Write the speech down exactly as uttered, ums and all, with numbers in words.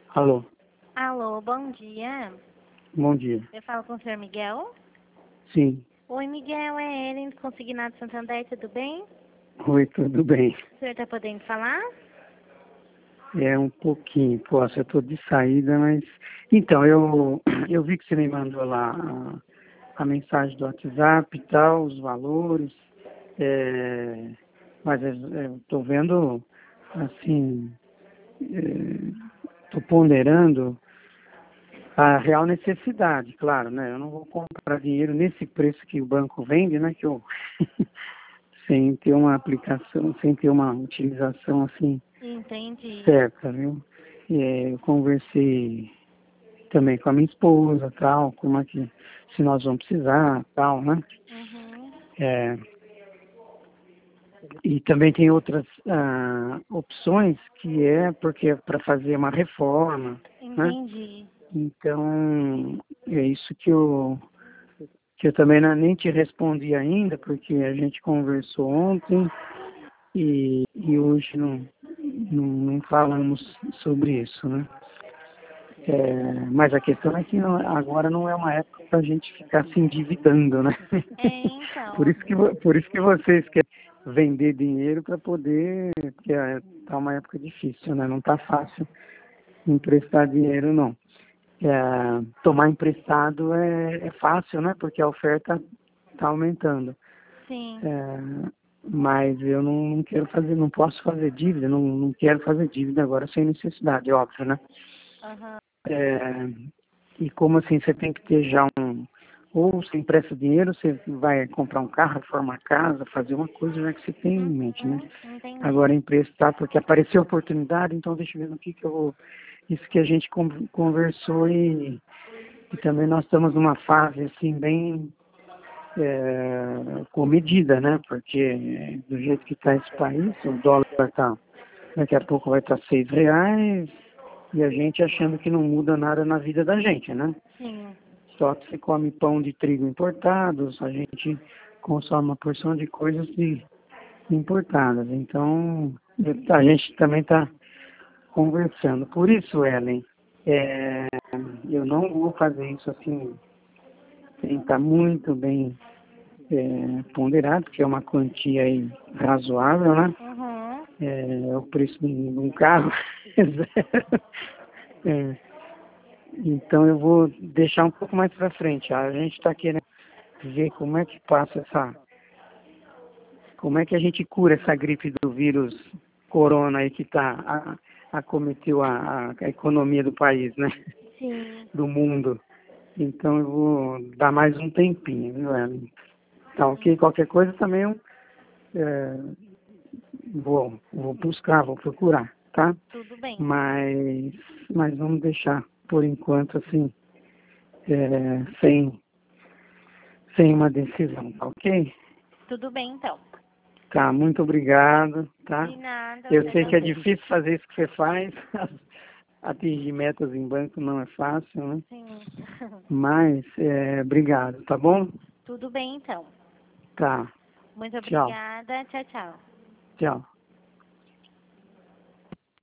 Alô, Alô, bom dia. bom dia. Eu falo com o senhor Miguel. Sim, Oi, Miguel, é ele, consignado Santander, tudo bem? oi, tudo bem? O senhor está podendo falar? É um pouquinho, posso, eu estou de saída, mas... Então, eu, eu vi que você me mandou lá a, a mensagem do WhatsApp e tal, os valores, é, mas eu estou vendo, assim, estou ponderando a real necessidade, claro, né? Eu não vou comprar dinheiro nesse preço que o banco vende, né? Que eu, sem ter uma aplicação, sem ter uma utilização assim Entendi. certa, viu? E, é, eu conversei também com a minha esposa, tal, como é que, se nós vamos precisar, tal, né? Uhum. É, e também tem outras ah, opções que é porque é para fazer uma reforma, né? Entendi. Então, é isso que eu, que eu também não- nem te respondi ainda, porque a gente conversou ontem e, e hoje não, não, não falamos sobre isso, né? É, mas a questão é que não- agora não é uma época para a gente ficar se endividando, né? É, Por então. isso que, vo- por isso que vocês querem vender dinheiro para poder, porque está uma época difícil, né? Não está fácil emprestar dinheiro, não. É, tomar emprestado é, é fácil, né? Porque a oferta está aumentando. Sim. É, mas eu não, não quero fazer, não posso fazer dívida, não, não quero fazer dívida agora sem necessidade, óbvio, né? Aham. É, e como assim, você tem que ter já um, ou você empresta dinheiro, você vai comprar um carro, reformar a casa, fazer uma coisa já que você tem em mente, né? Uhum. Entendi. Agora emprestar porque apareceu a oportunidade, então deixa eu ver no que que eu vou... Isso que a gente con- conversou e, e também nós estamos numa fase assim bem é, comedida, né? Porque do jeito que está esse país, o dólar está, daqui a pouco vai estar seis reais e a gente achando que não muda nada na vida da gente, né? Sim. Só que você come pão de trigo importados, a gente consome uma porção de coisas de, importadas. Então, a gente também está conversando. Por isso, Ellen, é, eu não vou fazer isso assim, sem estar muito bem é, ponderado, que é uma quantia aí razoável, né? Uhum. É, o preço de um carro é zero. É, então eu vou deixar um pouco mais para frente. A gente está querendo ver como é que passa essa, como é que a gente cura essa gripe do vírus corona aí que tá, a, acometeu a, a, a economia do país, né? Sim. Do mundo. Então eu vou dar mais um tempinho, viu, Ellen? Tá ok? Qualquer coisa também eu é, vou, vou buscar, vou procurar, tá? Tudo bem. Mas, mas vamos deixar por enquanto assim, é, sem, sem uma decisão, tá ok? Tudo bem, então. Tá, muito obrigado, tá? De nada, eu Eu que sei que é agradeço. difícil fazer isso que você faz, atingir metas em banco não é fácil, né? Sim. Mas, é, obrigado, tá bom? Tudo bem, então. Tá, Muito tchau, obrigada. Tchau, tchau. tchau.